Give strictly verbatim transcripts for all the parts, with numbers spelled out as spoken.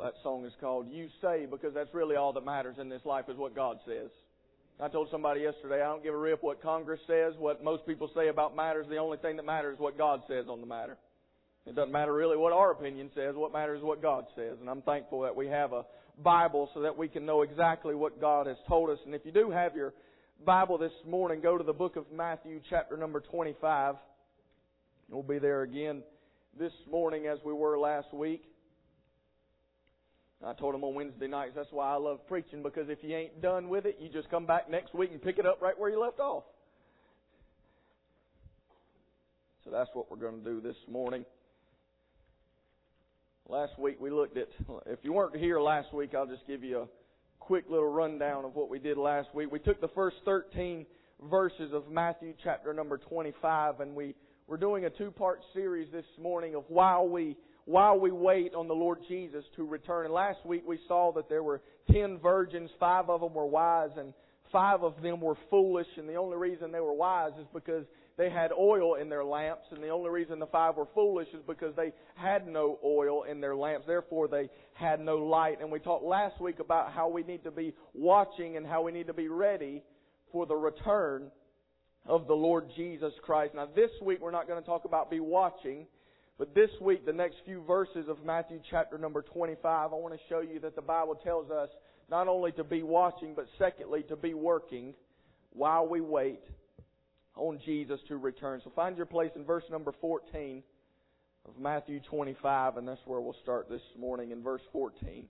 That song is called You Say, because that's really all that matters in this life is what God says. I told somebody yesterday, I don't give a rip what Congress says, what most people say about matters. The only thing that matters is what God says on the matter. It doesn't matter really what our opinion says. What matters is what God says. And I'm thankful that we have a Bible so that we can know exactly what God has told us. And if you do have your Bible this morning, go to the book of Matthew, chapter number twenty-five. We'll be there again this morning as we were last week. I told them on Wednesday nights, that's why I love preaching, because if you ain't done with it, you just come back next week and pick it up right where you left off. So that's what we're going to do this morning. Last week we looked at, if you weren't here last week, I'll just give you a quick little rundown of what we did last week. We took the first thirteen verses of Matthew chapter number twenty-five, and we we're doing a two-part series this morning of while we while we wait on the Lord Jesus to return. And last week we saw that there were ten virgins, five of them were wise, and five of them were foolish. And the only reason they were wise is because they had oil in their lamps, and the only reason the five were foolish is because they had no oil in their lamps. Therefore, they had no light. And we talked last week about how we need to be watching and how we need to be ready for the return of the Lord Jesus Christ. Now, this week we're not going to talk about be watching, but this week, the next few verses of Matthew chapter number twenty-five, I want to show you that the Bible tells us not only to be watching, but secondly, to be working while we wait on Jesus to return. So find your place in verse number fourteen of Matthew twenty-five, and that's where we'll start this morning, in verse fourteen.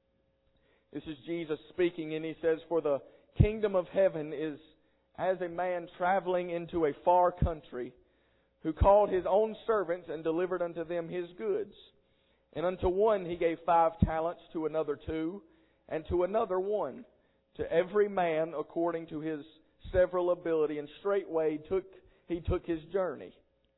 This is Jesus speaking, and He says, "For the kingdom of heaven is as a man traveling into a far country, who called his own servants and delivered unto them his goods. And unto one he gave five talents, to another two, and to another one, to every man according to his several ability. And straightway took he took his journey.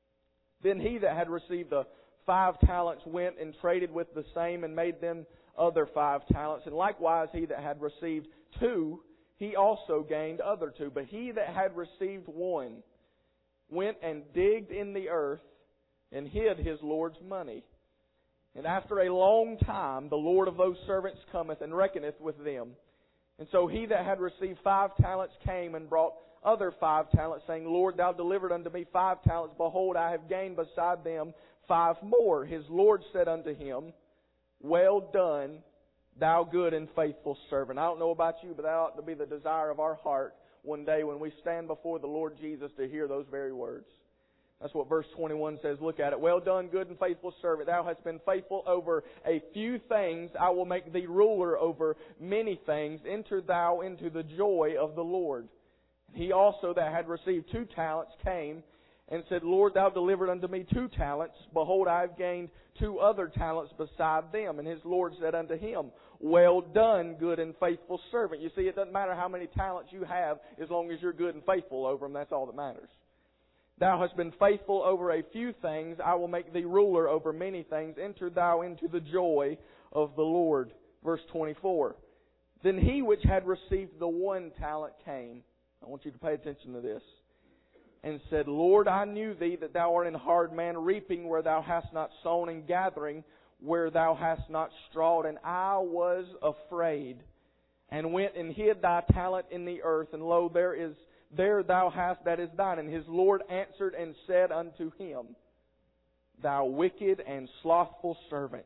Then he that had received the five talents went and traded with the same, and made them other five talents. And likewise he that had received two, he also gained other two. But he that had received one went and digged in the earth and hid his Lord's money. And after a long time the Lord of those servants cometh and reckoneth with them. And so he that had received five talents came and brought other five talents, saying, Lord, thou delivered unto me five talents. Behold, I have gained beside them five more. His Lord said unto him, Well done, thou good and faithful servant." I don't know about you, but that ought to be the desire of our heart one day when we stand before the Lord Jesus to hear those very words. That's what verse twenty-one says. Look at it. "Well done, good and faithful servant. Thou hast been faithful over a few things. I will make thee ruler over many things. Enter thou into the joy of the Lord. He also that had received two talents came and said, Lord, thou delivered unto me two talents. Behold, I have gained two other talents beside them. And his Lord said unto him, Well done, good and faithful servant." You see, it doesn't matter how many talents you have, as long as you're good and faithful over them. That's all that matters. "Thou hast been faithful over a few things. I will make thee ruler over many things. Enter thou into the joy of the Lord." Verse twenty-four. "Then he which had received the one talent came." I want you to pay attention to this. "And said, Lord, I knew thee that thou art an hard man, reaping where thou hast not sown, and gathering where thou hast not strawed. And I was afraid, and went and hid thy talent in the earth. And lo, there is there thou hast that is thine. And his Lord answered and said unto him, Thou wicked and slothful servant,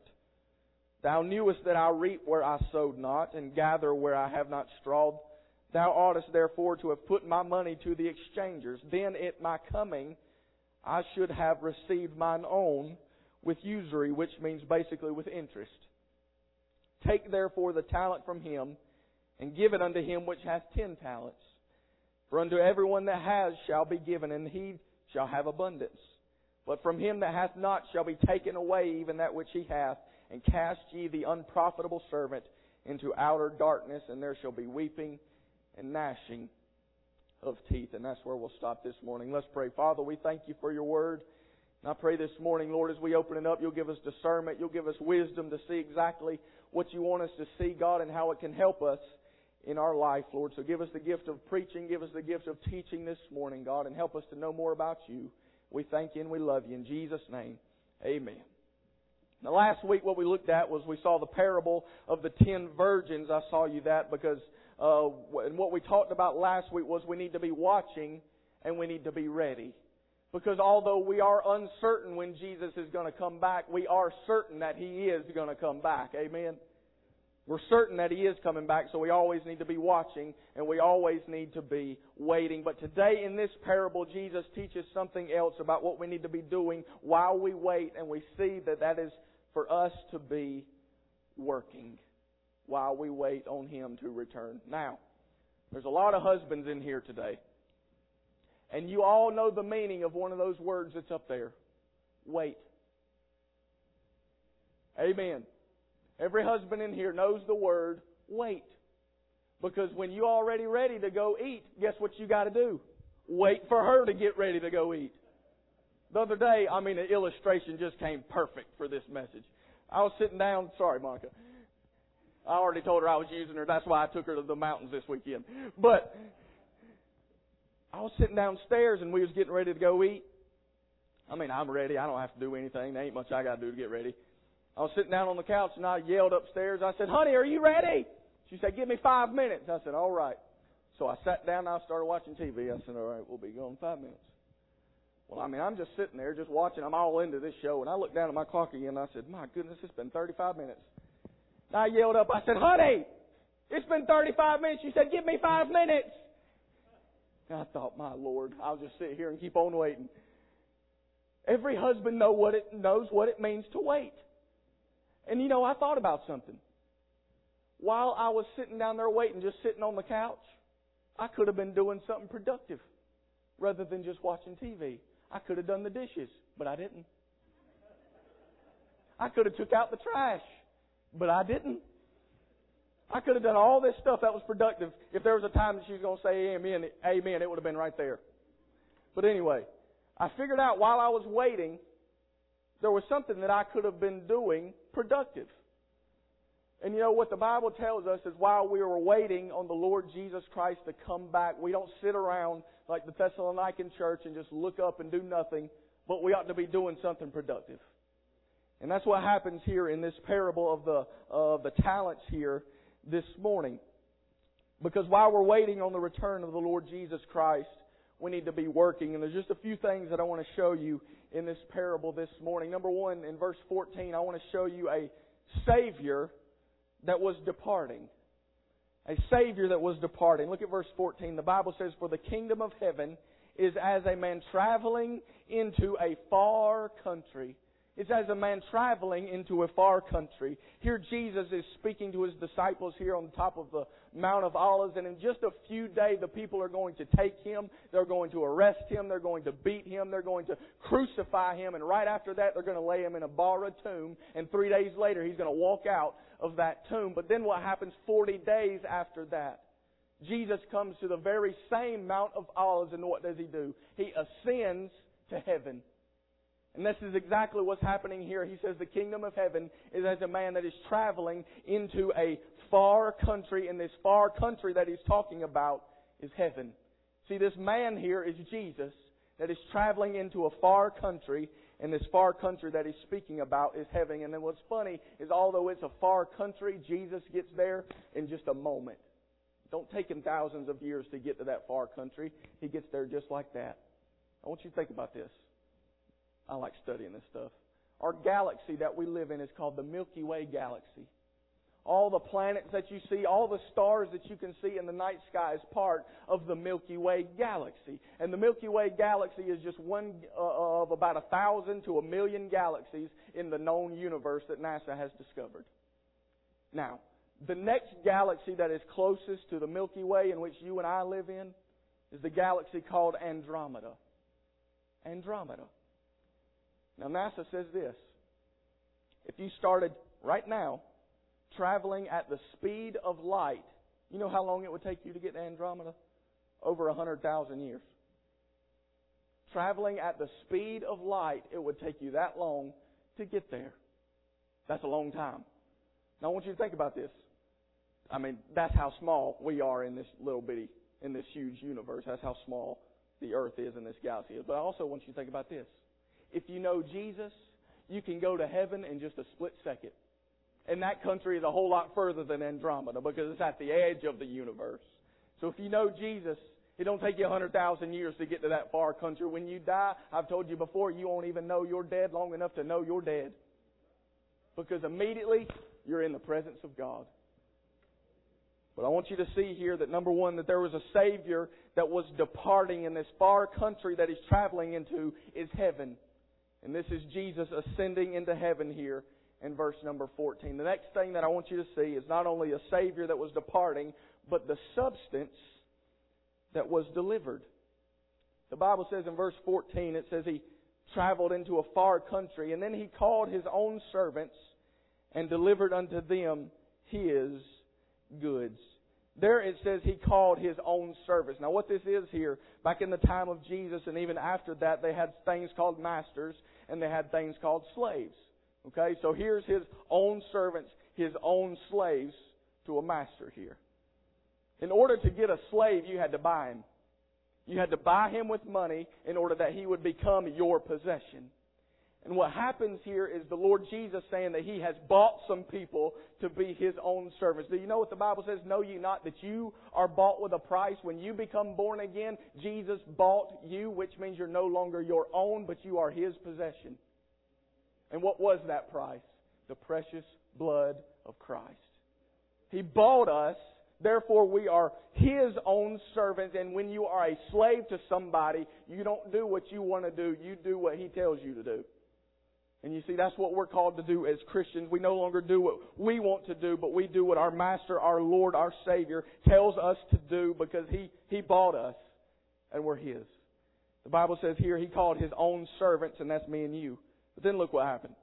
thou knewest that I reap where I sowed not, and gather where I have not strawed. Thou oughtest therefore to have put my money to the exchangers. Then at my coming I should have received mine own with usury," which means basically with interest. "Take therefore the talent from him, and give it unto him which hath ten talents. For unto everyone that has shall be given, and he shall have abundance. But from him that hath not shall be taken away even that which he hath. And cast ye the unprofitable servant into outer darkness, and there shall be weeping and gnashing of teeth." And that's where we'll stop this morning. Let's pray. Father, we thank you for your word. And I pray this morning, Lord, as we open it up, you'll give us discernment. You'll give us wisdom to see exactly what you want us to see, God, and how it can help us in our life, Lord. So give us the gift of preaching. Give us the gift of teaching this morning, God, and help us to know more about you. We thank you and we love you. In Jesus' name, amen. Now, last week what we looked at was we saw the parable of the ten virgins. I saw you that because uh, and what we talked about last week was we need to be watching and we need to be ready. Because although we are uncertain when Jesus is going to come back, we are certain that He is going to come back. Amen? We're certain that He is coming back, so we always need to be watching and we always need to be waiting. But today in this parable, Jesus teaches something else about what we need to be doing while we wait, and we see that that is for us to be working while we wait on Him to return. Now, there's a lot of husbands in here today, and you all know the meaning of one of those words that's up there. Wait. Amen. Every husband in here knows the word wait. Because when you're already ready to go eat, guess what you got to do? Wait for her to get ready to go eat. The other day, I mean, an illustration just came perfect for this message. I was sitting down, sorry, Monica. I already told her I was using her. That's why I took her to the mountains this weekend. But I was sitting downstairs and we was getting ready to go eat. I mean, I'm ready. I don't have to do anything. There ain't much I got to do to get ready. I was sitting down on the couch and I yelled upstairs. I said, honey, are you ready? She said, give me five minutes. I said, all right. So I sat down and I started watching T V. I said, all right, we'll be gone in five minutes. Well, I mean, I'm just sitting there just watching. I'm all into this show. And I looked down at my clock again and I said, my goodness, it's been thirty-five minutes. And I yelled up. I said, honey, it's been thirty-five minutes. She said, give me five minutes. And I thought, my Lord, I'll just sit here and keep on waiting. Every husband know what it, knows what it means to wait. And you know, I thought about something. While I was sitting down there waiting, just sitting on the couch, I could have been doing something productive rather than just watching T V. I could have done the dishes, but I didn't. I could have took out the trash, but I didn't. I could have done all this stuff that was productive. If there was a time that she was going to say amen, amen, it would have been right there. But anyway, I figured out while I was waiting, there was something that I could have been doing productive. And you know what the Bible tells us is while we were waiting on the Lord Jesus Christ to come back, we don't sit around like the Thessalonican church and just look up and do nothing, but we ought to be doing something productive. And that's what happens here in this parable of the of the talents here this morning. Because while we're waiting on the return of the Lord Jesus Christ, we need to be working. And there's just a few things that I want to show you in this parable this morning. Number one, in verse fourteen, I want to show you a Savior that was departing. A Savior that was departing. Look at verse fourteen. The Bible says, for the kingdom of heaven is as a man traveling into a far country. It's as a man traveling into a far country. Here Jesus is speaking to His disciples here on the top of the Mount of Olives. And in just a few days, the people are going to take Him. They're going to arrest Him. They're going to beat Him. They're going to crucify Him. And right after that, they're going to lay Him in a borrowed tomb. And three days later, He's going to walk out of that tomb. But then what happens forty days after that? Jesus comes to the very same Mount of Olives, and what does He do? He ascends to heaven. And this is exactly what's happening here. He says the kingdom of heaven is as a man that is traveling into a far country, and this far country that He's talking about is heaven. See, this man here is Jesus that is traveling into a far country, and this far country that He's speaking about is heaven. And then what's funny is although it's a far country, Jesus gets there in just a moment. Don't take Him thousands of years to get to that far country. He gets there just like that. I want you to think about this. I like studying this stuff. Our galaxy that we live in is called the Milky Way galaxy. All the planets that you see, all the stars that you can see in the night sky is part of the Milky Way galaxy. And the Milky Way galaxy is just one uh, of about a thousand to a million galaxies in the known universe that NASA has discovered. Now, the next galaxy that is closest to the Milky Way, in which you and I live in, is the galaxy called Andromeda. Andromeda. Now, NASA says this. If you started right now traveling at the speed of light, you know how long it would take you to get to Andromeda? Over one hundred thousand years. Traveling at the speed of light, it would take you that long to get there. That's a long time. Now, I want you to think about this. I mean, that's how small we are in this little bitty, in this huge universe. That's how small the Earth is and this galaxy is. But I also want you to think about this. If you know Jesus, you can go to heaven in just a split second. And that country is a whole lot further than Andromeda because it's at the edge of the universe. So if you know Jesus, it don't take you one hundred thousand years to get to that far country. When you die, I've told you before, you won't even know you're dead long enough to know you're dead. Because immediately, you're in the presence of God. But I want you to see here that, number one, that there was a Savior that was departing in this far country that He's traveling into is heaven. And this is Jesus ascending into heaven here in verse number fourteen. The next thing that I want you to see is not only a Savior that was departing, but the substance that was delivered. The Bible says in verse fourteen, it says He traveled into a far country, and then He called His own servants and delivered unto them His goods. There it says He called His own servants. Now what this is here, back in the time of Jesus and even after that, they had things called masters and they had things called slaves. Okay, so here's His own servants, His own slaves to a master here. In order to get a slave, you had to buy him. You had to buy him with money in order that he would become your possession. And what happens here is the Lord Jesus saying that He has bought some people to be His own servants. Do you know what the Bible says? Know ye not that you are bought with a price? When you become born again, Jesus bought you, which means you're no longer your own, but you are His possession. And what was that price? The precious blood of Christ. He bought us. Therefore, we are His own servants. And when you are a slave to somebody, you don't do what you want to do. You do what He tells you to do. And you see, that's what we're called to do as Christians. We no longer do what we want to do, but we do what our Master, our Lord, our Savior tells us to do because He, He bought us and we're His. The Bible says here He called His own servants, and that's me and you. But then look what happened.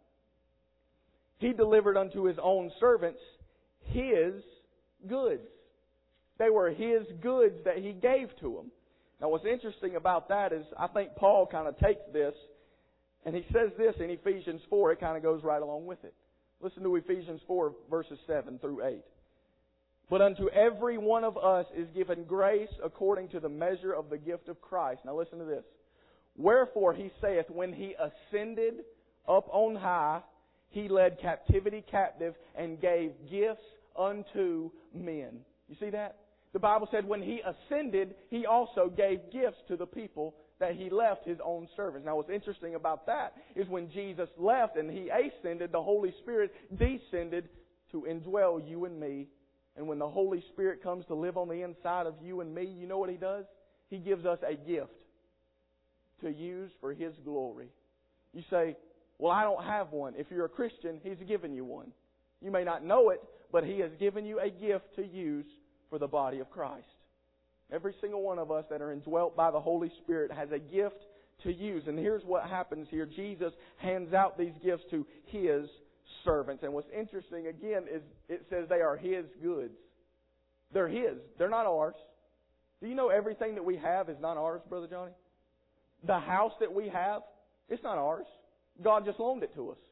He delivered unto His own servants His goods. They were His goods that He gave to them. Now what's interesting about that is I think Paul kind of takes this and he says this in Ephesians four. It kind of goes right along with it. Listen to Ephesians four verses seven through eight. But unto every one of us is given grace according to the measure of the gift of Christ. Now listen to this. Wherefore He saith, when He ascended up on high, He led captivity captive and gave gifts unto men. You see that? The Bible said when He ascended, He also gave gifts to the people that He left His own servants. Now what's interesting about that is when Jesus left and He ascended, the Holy Spirit descended to indwell you and me. And when the Holy Spirit comes to live on the inside of you and me, you know what He does? He gives us a gift to use for His glory. You say, well, I don't have one. If you're a Christian, He's given you one. You may not know it, but He has given you a gift to use for the body of Christ. Every single one of us that are indwelt by the Holy Spirit has a gift to use. And here's what happens here. Jesus hands out these gifts to His servants. And what's interesting, again, is it says they are His goods. They're His. They're not ours. Do you know everything that we have is not ours, Brother Johnny? The house that we have, it's not ours. God just loaned it to us.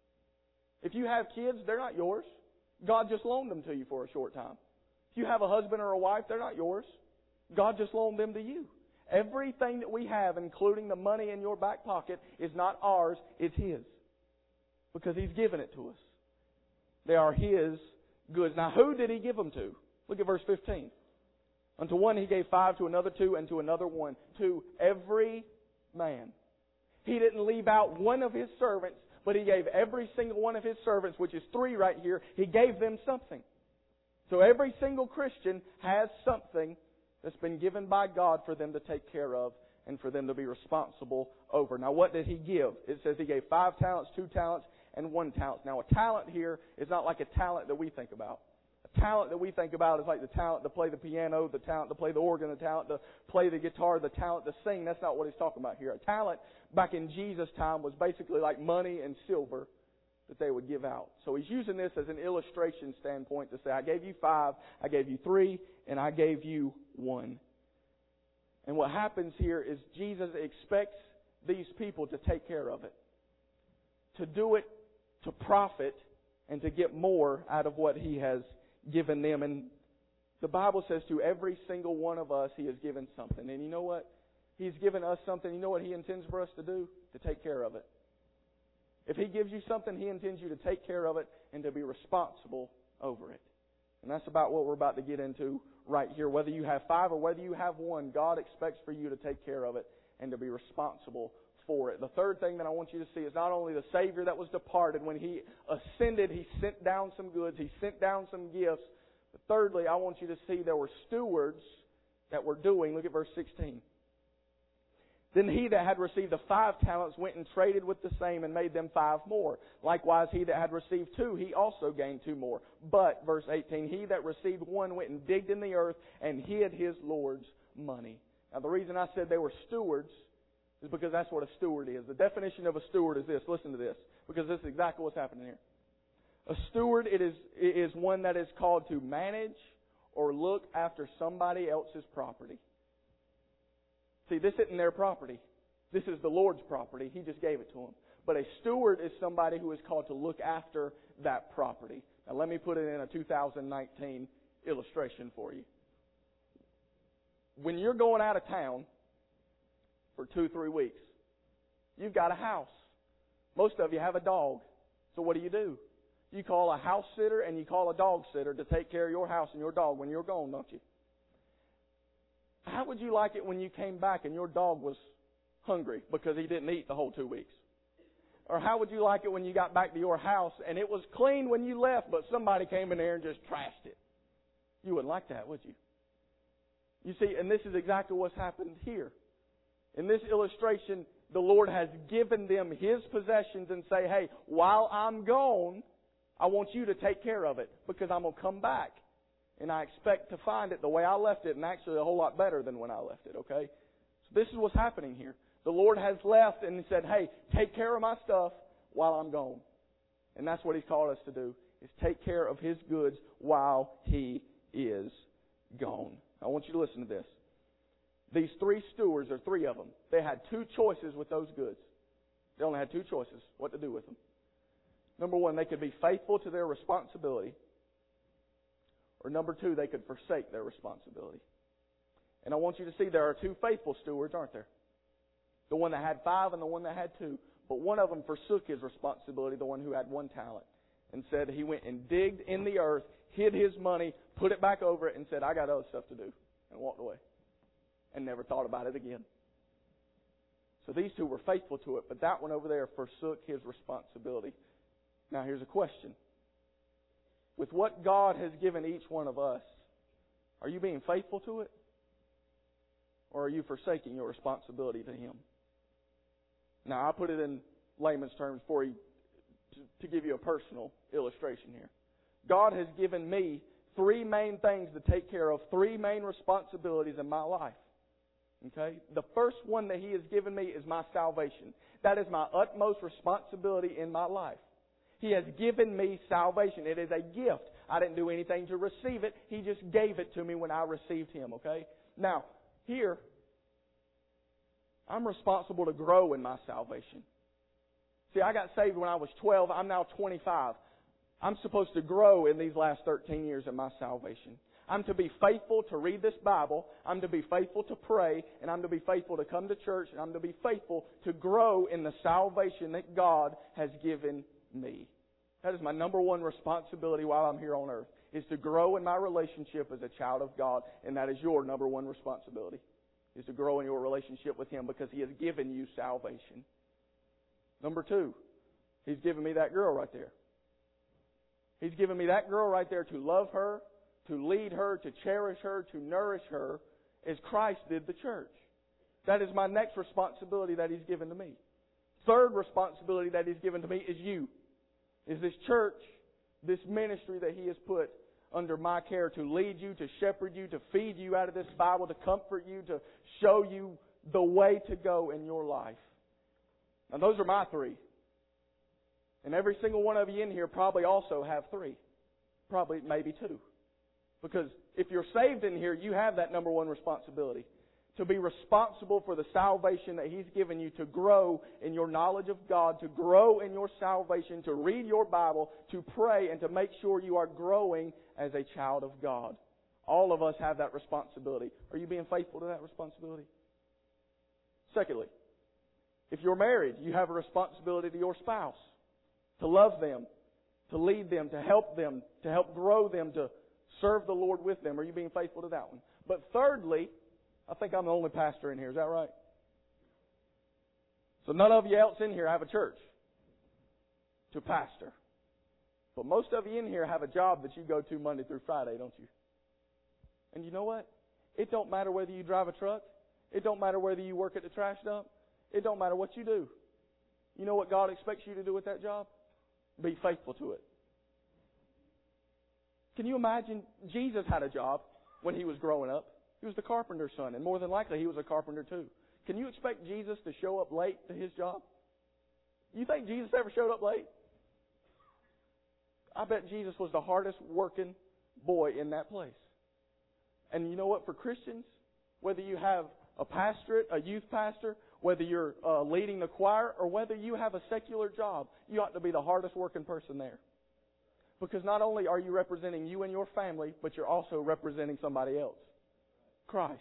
If you have kids, they're not yours. God just loaned them to you for a short time. If you have a husband or a wife, they're not yours. God just loaned them to you. Everything that we have, including the money in your back pocket, is not ours, it's His. Because He's given it to us. They are His goods. Now, who did He give them to? Look at verse fifteen. Unto one He gave five, to another two, and to another one. To every man. He didn't leave out one of His servants, but He gave every single one of His servants, which is three right here, He gave them something. So every single Christian has something that's been given by God for them to take care of and for them to be responsible over. Now, what did He give? It says He gave five talents, two talents, and one talent. Now, a talent here is not like a talent that we think about. A talent that we think about is like the talent to play the piano, the talent to play the organ, the talent to play the guitar, the talent to sing. That's not what He's talking about here. A talent back in Jesus' time was basically like money and silver that they would give out. So He's using this as an illustration standpoint to say, I gave you five, I gave you three, and I gave you one. And what happens here is Jesus expects these people to take care of it. To do it to profit and to get more out of what He has given them. And the Bible says to every single one of us He has given something. And you know what? He's given us something. You know what He intends for us to do? To take care of it. If He gives you something, He intends you to take care of it and to be responsible over it. And that's about what we're about to get into right here. Whether you have five or whether you have one, God expects for you to take care of it and to be responsible for it. The third thing that I want you to see is not only the Savior that was departed. When He ascended, He sent down some goods. He sent down some gifts. But thirdly, I want you to see there were stewards that were doing. Look at verse sixteen. Then he that had received the five talents went and traded with the same and made them five more. Likewise, he that had received two, he also gained two more. But, verse eighteen, he that received one went and digged in the earth and hid his Lord's money. Now, the reason I said they were stewards is because that's what a steward is. The definition of a steward is this. Listen to this, because this is exactly what's happening here. A steward, it is, it is one that is called to manage or look after somebody else's property. See, this isn't their property. This is the Lord's property. He just gave it to them. But a steward is somebody who is called to look after that property. Now, let me put it in a two thousand nineteen illustration for you. When you're going out of town for two, three weeks, you've got a house. Most of you have a dog. So what do you do? You call a house sitter and you call a dog sitter to take care of your house and your dog when you're gone, don't you? How would you like it when you came back and your dog was hungry because he didn't eat the whole two weeks? Or how would you like it when you got back to your house and it was clean when you left, but somebody came in there and just trashed it? You wouldn't like that, would you? You see, and this is exactly what's happened here. In this illustration, the Lord has given them His possessions and say, hey, while I'm gone, I want you to take care of it because I'm going to come back. And I expect to find it the way I left it, and actually a whole lot better than when I left it, okay? So this is what's happening here. The Lord has left and He said, hey, take care of my stuff while I'm gone. And that's what He's called us to do, is take care of His goods while He is gone. I want you to listen to this. These three stewards, or three of them, they had two choices with those goods. They only had two choices what to do with them. Number one, they could be faithful to their responsibility. Or number two, they could forsake their responsibility. And I want you to see there are two faithful stewards, aren't there? The one that had five and the one that had two. But one of them forsook his responsibility, the one who had one talent, and said he went and digged in the earth, hid his money, put it back over it, and said, I got other stuff to do, and walked away. And never thought about it again. So these two were faithful to it, but that one over there forsook his responsibility. Now here's a question. With what God has given each one of us, are you being faithful to it? Or are you forsaking your responsibility to Him? Now, I put it in layman's terms for you to, to give you a personal illustration here. God has given me three main things to take care of, three main responsibilities in my life. Okay? The first one that He has given me is my salvation. That is my utmost responsibility in my life. He has given me salvation. It is a gift. I didn't do anything to receive it. He just gave it to me when I received Him, okay? Now, here, I'm responsible to grow in my salvation. See, I got saved when I was twelve. I'm now twenty-five. I'm supposed to grow in these last thirteen years of my salvation. I'm to be faithful to read this Bible. I'm to be faithful to pray. And I'm to be faithful to come to church. And I'm to be faithful to grow in the salvation that God has given me. That is my number one responsibility while I'm here on earth, is to grow in my relationship as a child of God. And that is your number one responsibility, is to grow in your relationship with Him because He has given you salvation. Number two, He's given me that girl right there. He's given me that girl right there to love her, to lead her, to cherish her, to nourish her as Christ did the church. That is my next responsibility that He's given to me. Third responsibility that He's given to me is you. Is this church, this ministry that He has put under my care to lead you, to shepherd you, to feed you out of this Bible, to comfort you, to show you the way to go in your life. Now those are my three. And every single one of you in here probably also have three. Probably maybe two. Because if you're saved in here, you have that number one responsibility. To be responsible for the salvation that He's given you, to grow in your knowledge of God, to grow in your salvation, to read your Bible, to pray, and to make sure you are growing as a child of God. All of us have that responsibility. Are you being faithful to that responsibility? Secondly, if you're married, you have a responsibility to your spouse. to love them, to lead them, to help them, to help grow them, to serve the Lord with them? Are you being faithful to that one? But thirdly, I think I'm the only pastor in here. Is that right? So none of you else in here have a church to pastor. But most of you in here have a job that you go to Monday through Friday, don't you? And you know what? It don't matter whether you drive a truck. It don't matter whether you work at the trash dump. It don't matter what you do. You know what God expects you to do with that job? Be faithful to it. Can you imagine? Jesus had a job when He was growing up. He was the carpenter's son, and more than likely He was a carpenter too. Can you expect Jesus to show up late to His job? You think Jesus ever showed up late? I bet Jesus was the hardest working boy in that place. And you know what? For Christians, whether you have a pastorate, a youth pastor, whether you're uh, leading the choir, or whether you have a secular job, you ought to be the hardest working person there. Because not only are you representing you and your family, but you're also representing somebody else. Christ.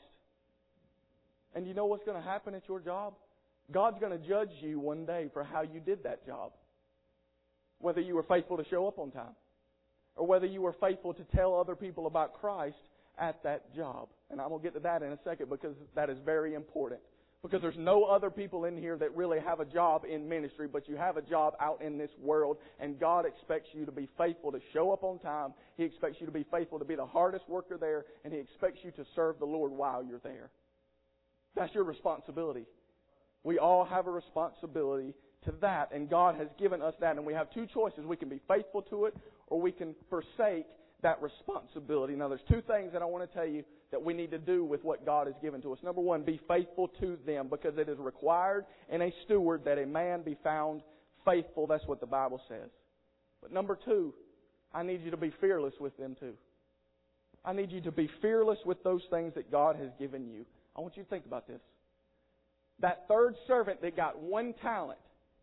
And you know what's going to happen at your job? God's going to judge you one day for how you did that job. Whether you were faithful to show up on time, or whether you were faithful to tell other people about Christ at that job. And I'm going to get to that in a second because that is very important. Because there's no other people in here that really have a job in ministry, but you have a job out in this world, and God expects you to be faithful to show up on time. He expects you to be faithful to be the hardest worker there, and He expects you to serve the Lord while you're there. That's your responsibility. We all have a responsibility to that, and God has given us that, and we have two choices. We can be faithful to it, or we can forsake that responsibility. Now, there's two things that I want to tell you that we need to do with what God has given to us. Number one, be faithful to them, because it is required in a steward that a man be found faithful. That's what the Bible says. But number two, I need you to be fearless with them too. I need you to be fearless with those things that God has given you. I want you to think about this. That third servant that got one talent,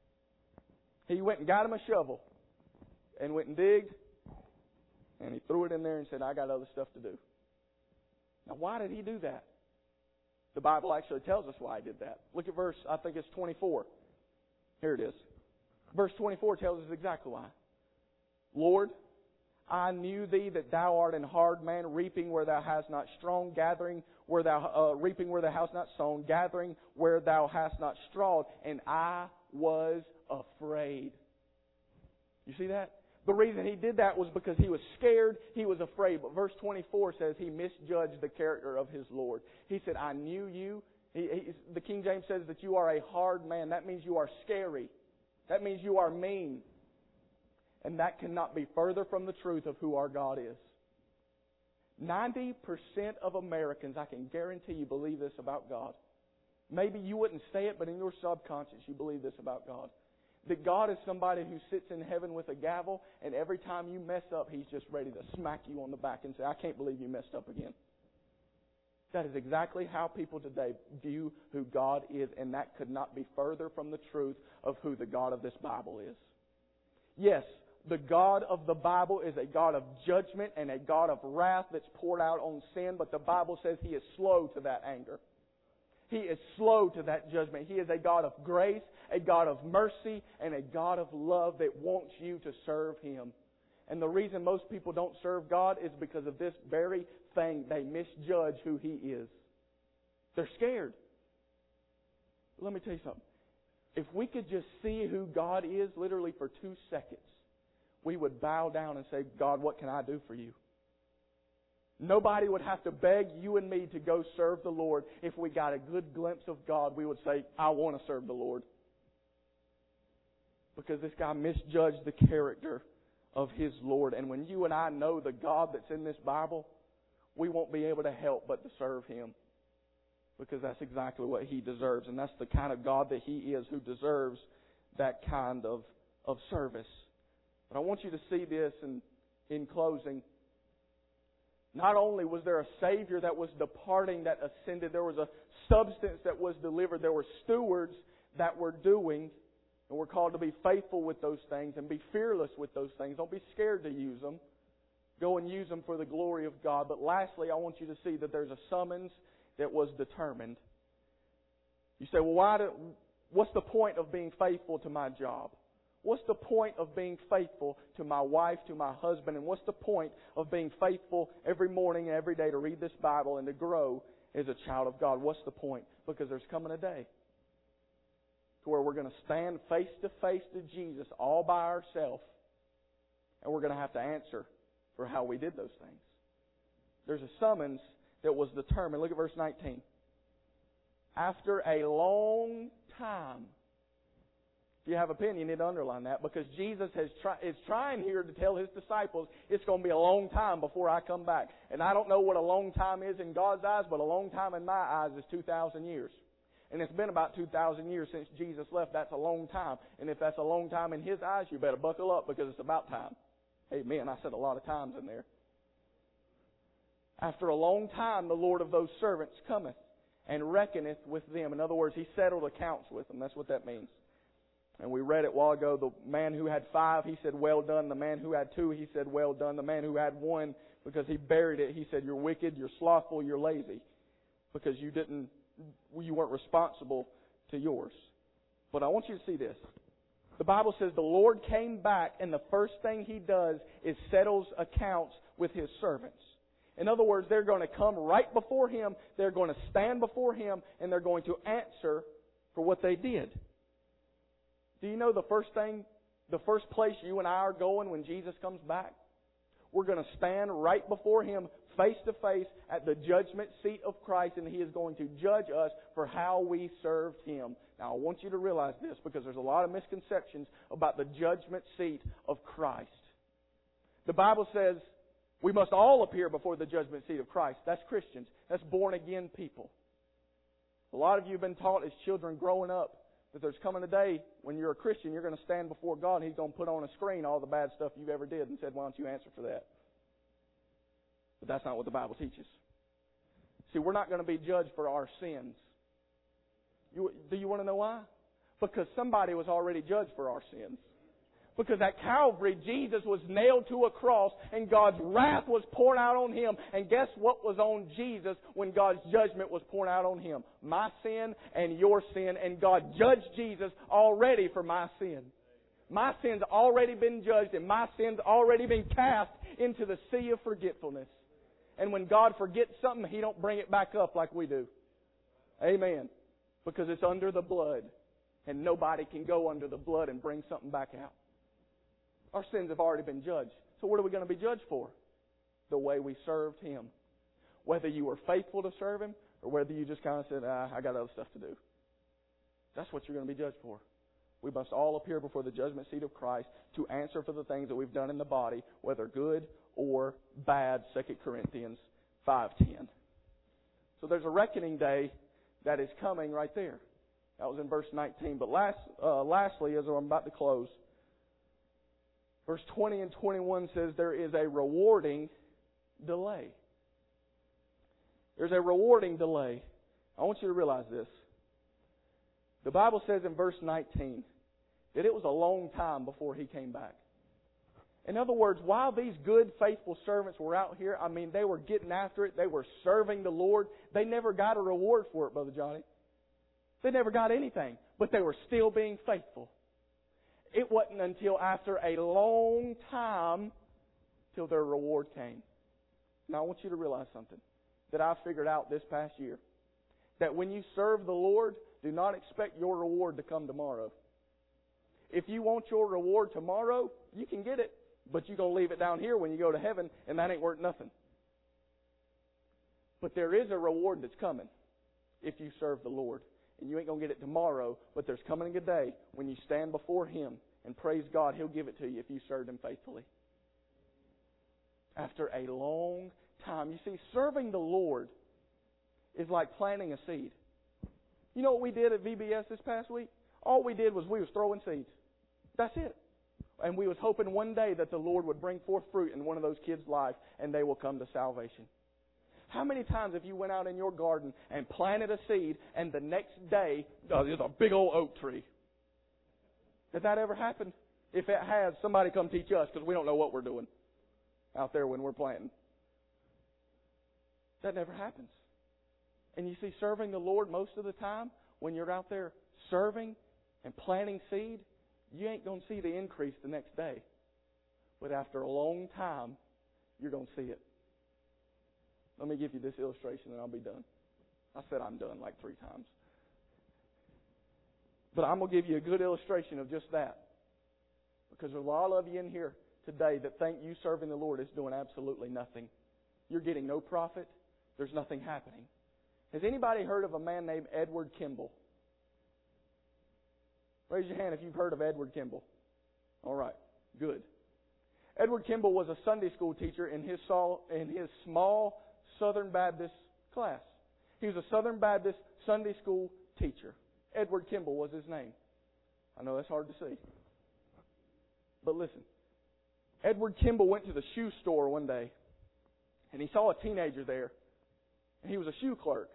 he went and got him a shovel and went and digged, and he threw it in there and said, I got other stuff to do. Now, why did he do that? The Bible actually tells us why he did that. Look at verse, I think it's twenty-four. Here it is. Verse twenty-four tells us exactly why. Lord, I knew thee that thou art an hard man, reaping where thou hast not sown, gathering where thou uh, reaping where thou hast not sown, gathering where thou hast not strawed, and I was afraid. You see that? The reason he did that was because he was scared, he was afraid. But verse twenty-four says he misjudged the character of his Lord. He said, I knew you. He, he, the King James says that you are a hard man. That means you are scary. That means you are mean. And that cannot be further from the truth of who our God is. ninety percent of Americans, I can guarantee you, believe this about God. Maybe you wouldn't say it, but in your subconscious you believe this about God. That God is somebody who sits in heaven with a gavel, and every time you mess up, He's just ready to smack you on the back and say, I can't believe you messed up again. That is exactly how people today view who God is, and that could not be further from the truth of who the God of this Bible is. Yes, the God of the Bible is a God of judgment and a God of wrath that's poured out on sin, but the Bible says He is slow to that anger. He is slow to that judgment. He is a God of grace, a God of mercy, and a God of love that wants you to serve Him. And the reason most people don't serve God is because of this very thing. They misjudge who He is. They're scared. Let me tell you something. If we could just see who God is literally for two seconds, we would bow down and say, God, what can I do for you? Nobody would have to beg you and me to go serve the Lord. If we got a good glimpse of God, we would say, I want to serve the Lord. Because this guy misjudged the character of his Lord. And when you and I know the God that's in this Bible, we won't be able to help but to serve Him. Because that's exactly what He deserves. And that's the kind of God that He is, who deserves that kind of, of service. But I want you to see this in, in closing. Not only was there a Savior that was departing, that ascended, there was a substance that was delivered. There were stewards that were doing, and we're called to be faithful with those things and be fearless with those things. Don't be scared to use them. Go and use them for the glory of God. But lastly, I want you to see that there's a summons that was determined. You say, well, why do, what's the point of being faithful to my job? What's the point of being faithful to my wife, to my husband? And what's the point of being faithful every morning and every day to read this Bible and to grow as a child of God? What's the point? Because there's coming a day to where we're going to stand face to face to Jesus all by ourselves. And we're going to have to answer for how we did those things. There's a summons that was determined. Look at verse nineteen. After a long time. If you have a pen, you need to underline that, because Jesus has try, is trying here to tell His disciples it's going to be a long time before I come back. And I don't know what a long time is in God's eyes, but a long time in my eyes is two thousand years. And it's been about two thousand years since Jesus left. That's a long time. And if that's a long time in His eyes, you better buckle up, because it's about time. Amen. I said a lot of times in there. After a long time, the Lord of those servants cometh and reckoneth with them. In other words, He settled accounts with them. That's what that means. And we read it a while ago. The man who had five, he said, well done. The man who had two, he said, well done. The man who had one, because he buried it, he said, you're wicked, you're slothful, you're lazy. Because you didn't, you weren't responsible to yours. But I want you to see this. The Bible says the Lord came back, and the first thing He does is settles accounts with His servants. In other words, they're going to come right before Him, they're going to stand before Him, and they're going to answer for what they did. Do you know the first thing, the first place you and I are going when Jesus comes back? We're going to stand right before Him, face to face, at the judgment seat of Christ, and He is going to judge us for how we served Him. Now, I want you to realize this, because there's a lot of misconceptions about the judgment seat of Christ. The Bible says we must all appear before the judgment seat of Christ. That's Christians. That's born-again people. A lot of you have been taught as children growing up that there's coming a day when you're a Christian, you're going to stand before God and He's going to put on a screen all the bad stuff you ever did and said, why don't you answer for that? But that's not what the Bible teaches. See, we're not going to be judged for our sins. You, do you want to know why? Because somebody was already judged for our sins. Because at Calvary, Jesus was nailed to a cross and God's wrath was poured out on Him. And guess what was on Jesus when God's judgment was poured out on Him? My sin and your sin. And God judged Jesus already for my sin. My sin's already been judged and my sin's already been cast into the sea of forgetfulness. And when God forgets something, He don't bring it back up like we do. Amen. Because it's under the blood. And nobody can go under the blood and bring something back out. Our sins have already been judged. So what are we going to be judged for? The way we served Him. Whether you were faithful to serve Him or whether you just kind of said, ah, I got other stuff to do. That's what you're going to be judged for. We must all appear before the judgment seat of Christ to answer for the things that we've done in the body, whether good or bad, Second Corinthians five ten. So there's a reckoning day that is coming right there. That was in verse nineteen. But last, uh, lastly, as I'm about to close, verse twenty and twenty-one says there is a rewarding delay. There's a rewarding delay. I want you to realize this. The Bible says in verse nineteen that it was a long time before He came back. In other words, while these good, faithful servants were out here, I mean, they were getting after it. They were serving the Lord. They never got a reward for it, Brother Johnny. They never got anything, but they were still being faithful. It wasn't until after a long time till their reward came. Now, I want you to realize something that I figured out this past year. That when you serve the Lord, do not expect your reward to come tomorrow. If you want your reward tomorrow, you can get it, but you're going to leave it down here when you go to heaven, and that ain't worth nothing. But there is a reward that's coming if you serve the Lord. And you ain't going to get it tomorrow, but there's coming a day when you stand before Him and praise God, He'll give it to you if you served Him faithfully. After a long time. You see, serving the Lord is like planting a seed. You know what we did at V B S this past week? All we did was we was throwing seeds. That's it. And we was hoping one day that the Lord would bring forth fruit in one of those kids' life and they will come to salvation. How many times have you went out in your garden and planted a seed and the next day uh, there's a big old oak tree? Did that ever happen? If it has, somebody come teach us because we don't know what we're doing out there when we're planting. That never happens. And you see, serving the Lord most of the time, when you're out there serving and planting seed, you ain't going to see the increase the next day. But after a long time, you're going to see it. Let me give you this illustration and I'll be done. I said I'm done like three times. But I'm going to give you a good illustration of just that. Because there's a lot of you in here today that think you serving the Lord is doing absolutely nothing. You're getting no profit. There's nothing happening. Has anybody heard of a man named Edward Kimball? Raise your hand if you've heard of Edward Kimball. All right, good. Edward Kimball was a Sunday school teacher in his, in his small Southern Baptist class. He was a Southern Baptist Sunday school teacher. Edward Kimball was his name. I know that's hard to see. But listen, Edward Kimball went to the shoe store one day, and he saw a teenager there, and he was a shoe clerk.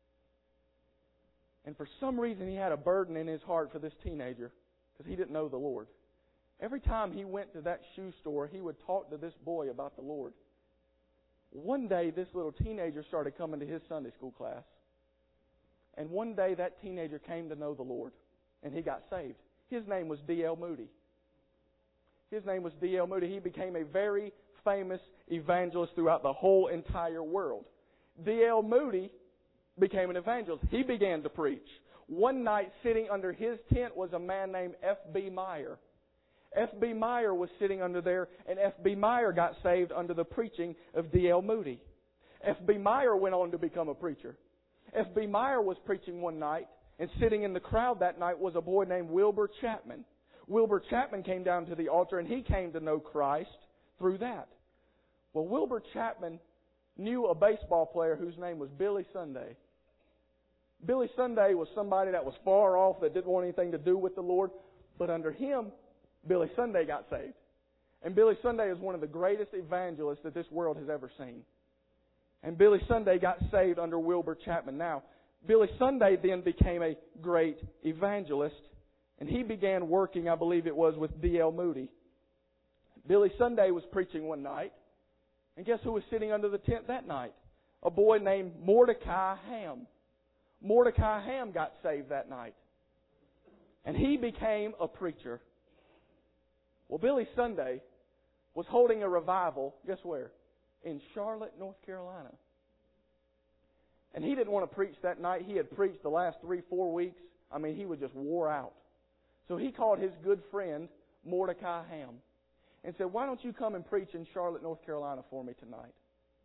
And for some reason, he had a burden in his heart for this teenager because he didn't know the Lord. Every time he went to that shoe store, he would talk to this boy about the Lord. One day, this little teenager started coming to his Sunday school class. And one day, that teenager came to know the Lord, and he got saved. His name was D L Moody. His name was D L Moody. He became a very famous evangelist throughout the whole entire world. D L Moody became an evangelist. He began to preach. One night, sitting under his tent was a man named F B Meyer. F B Meyer was sitting under there, and F B Meyer got saved under the preaching of D L Moody. F B Meyer went on to become a preacher. F B Meyer was preaching one night, and sitting in the crowd that night was a boy named Wilbur Chapman. Wilbur Chapman came down to the altar, and he came to know Christ through that. Well, Wilbur Chapman knew a baseball player whose name was Billy Sunday. Billy Sunday was somebody that was far off, that didn't want anything to do with the Lord, but under him, Billy Sunday got saved. And Billy Sunday is one of the greatest evangelists that this world has ever seen. And Billy Sunday got saved under Wilbur Chapman. Now, Billy Sunday then became a great evangelist, and he began working, I believe it was, with D L Moody. Billy Sunday was preaching one night, and guess who was sitting under the tent that night? A boy named Mordecai Ham. Mordecai Ham got saved that night. And he became a preacher. Well, Billy Sunday was holding a revival, guess where? In Charlotte, North Carolina. And he didn't want to preach that night. He had preached the last three, four weeks. I mean, he was just wore out. So he called his good friend, Mordecai Ham, and said, why don't you come and preach in Charlotte, North Carolina for me tonight?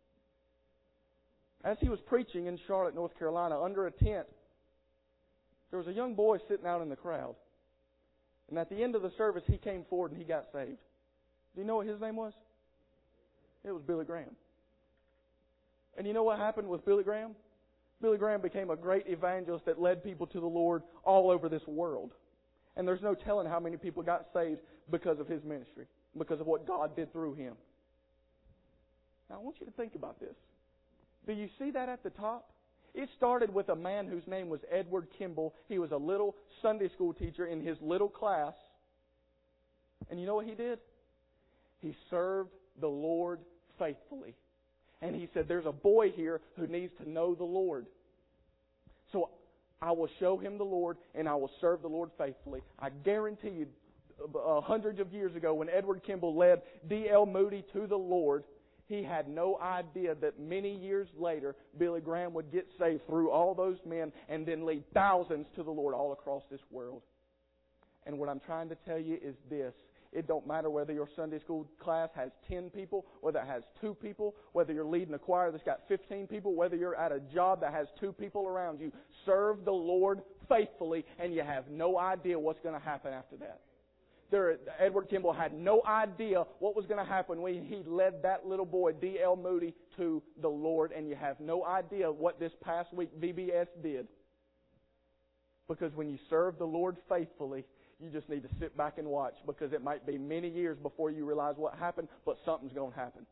As he was preaching in Charlotte, North Carolina, under a tent, there was a young boy sitting out in the crowd. And at the end of the service, he came forward and he got saved. Do you know what his name was? It was Billy Graham. And you know what happened with Billy Graham? Billy Graham became a great evangelist that led people to the Lord all over this world. And there's no telling how many people got saved because of his ministry, because of what God did through him. Now, I want you to think about this. Do you see that at the top? It started with a man whose name was Edward Kimball. He was a little Sunday school teacher in his little class. And you know what he did? He served the Lord faithfully. And he said, there's a boy here who needs to know the Lord. So I will show him the Lord and I will serve the Lord faithfully. I guarantee you, uh, hundreds of years ago when Edward Kimball led D L Moody to the Lord, he had no idea that many years later, Billy Graham would get saved through all those men and then lead thousands to the Lord all across this world. And what I'm trying to tell you is this. It don't matter whether your Sunday school class has ten people, whether it has two people, whether you're leading a choir that's got fifteen people, whether you're at a job that has two people around you. Serve the Lord faithfully, and you have no idea what's going to happen after that. There, Edward Kimball had no idea what was going to happen when he led that little boy, D L Moody, to the Lord, and you have no idea what this past week V B S did. Because when you serve the Lord faithfully, you just need to sit back and watch, because it might be many years before you realize what happened, but something's going to happen.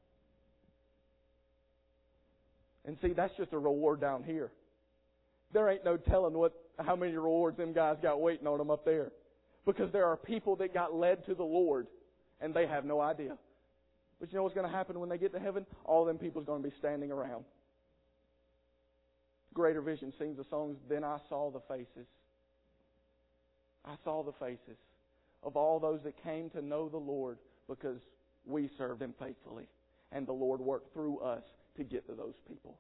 And see, that's just a reward down here. There ain't no telling what how many rewards them guys got waiting on them up there. Because there are people that got led to the Lord, and they have no idea. But you know what's going to happen when they get to heaven? All them people's going to be standing around. Greater Vision sings the songs, Then I Saw the Faces. I saw the faces of all those that came to know the Lord because we served Him faithfully. And the Lord worked through us to get to those people.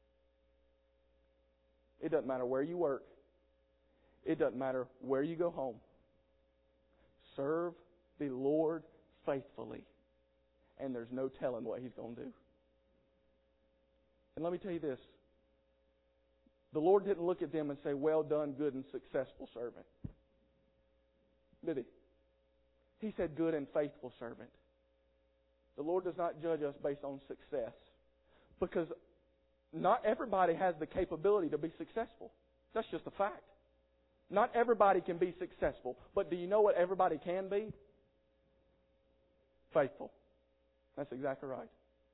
It doesn't matter where you work. It doesn't matter where you go home. Serve the Lord faithfully. And there's no telling what He's going to do. And let me tell you this. The Lord didn't look at them and say, well done, good and successful servant. Did He? He said, good and faithful servant. The Lord does not judge us based on success. Because not everybody has the capability to be successful. That's just a fact. Not everybody can be successful. But do you know what everybody can be? Faithful. That's exactly right.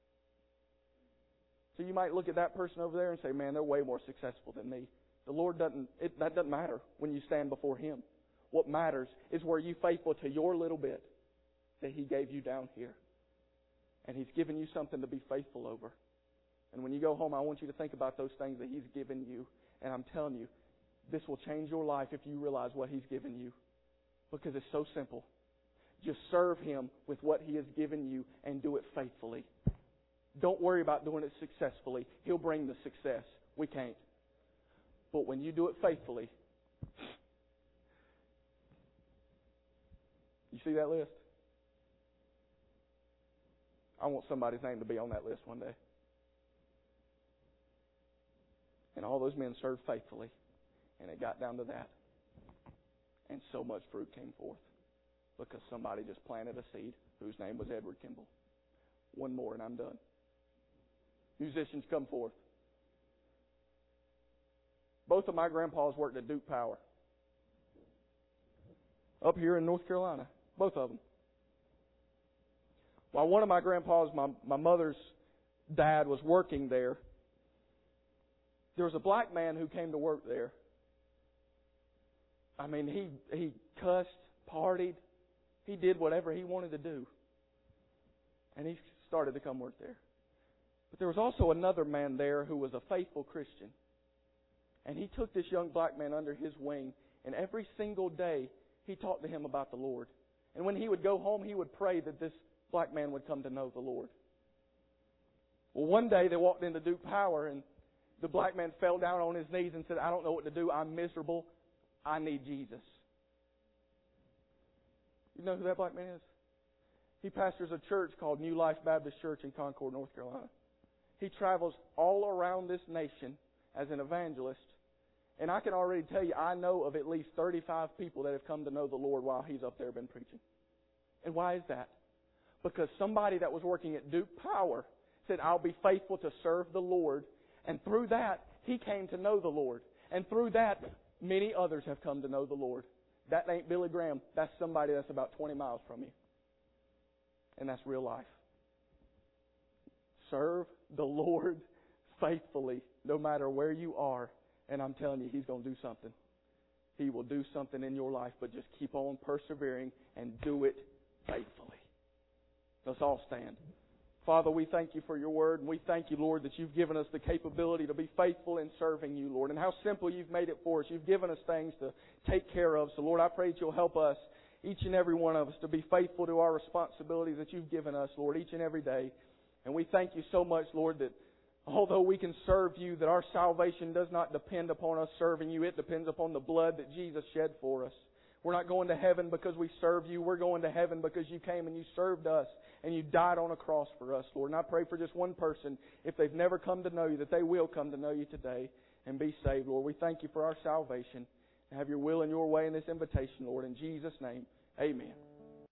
So you might look at that person over there and say, man, they're way more successful than me. The Lord doesn't, it, that doesn't matter when you stand before Him. What matters is were you faithful to your little bit that He gave you down here. And He's given you something to be faithful over. And when you go home, I want you to think about those things that He's given you. And I'm telling you, this will change your life if you realize what He's given you. Because it's so simple. Just serve Him with what He has given you and do it faithfully. Don't worry about doing it successfully. He'll bring the success. We can't. But when you do it faithfully, you see that list? I want somebody's name to be on that list one day. And all those men served faithfully. And it got down to that. And so much fruit came forth. Because somebody just planted a seed whose name was Edward Kimball. One more and I'm done. Musicians, come forth. Both of my grandpas worked at Duke Power. Up here in North Carolina. Both of them. While one of my grandpas, my, my mother's dad, was working there, there was a black man who came to work there. I mean, he he cussed, partied. He did whatever he wanted to do. And he started to come work there. But there was also another man there who was a faithful Christian. And he took this young black man under his wing. And every single day, he talked to him about the Lord. And when he would go home, he would pray that this black man would come to know the Lord. Well, one day they walked into Duke Power and the black man fell down on his knees and said, I don't know what to do. I'm miserable. I need Jesus. You know who that black man is? He pastors a church called New Life Baptist Church in Concord, North Carolina. He travels all around this nation as an evangelist. And I can already tell you, I know of at least thirty-five people that have come to know the Lord while he's up there been preaching. And why is that? Because somebody that was working at Duke Power said, I'll be faithful to serve the Lord. And through that, he came to know the Lord. And through that, many others have come to know the Lord. That ain't Billy Graham. That's somebody that's about twenty miles from you. And that's real life. Serve the Lord faithfully, no matter where you are. And I'm telling you, He's going to do something. He will do something in your life, but just keep on persevering and do it faithfully. Let's all stand. Father, we thank You for Your word, and we thank You, Lord, that You've given us the capability to be faithful in serving You, Lord, and how simple You've made it for us. You've given us things to take care of. So, Lord, I pray that You'll help us, each and every one of us, to be faithful to our responsibilities that You've given us, Lord, each and every day. And we thank You so much, Lord, that although we can serve You, that our salvation does not depend upon us serving You. It depends upon the blood that Jesus shed for us. We're not going to heaven because we serve You. We're going to heaven because You came and You served us and You died on a cross for us, Lord. And I pray for just one person, if they've never come to know You, that they will come to know You today and be saved, Lord. We thank You for our salvation. And have Your will and Your way in this invitation, Lord. In Jesus' name, amen.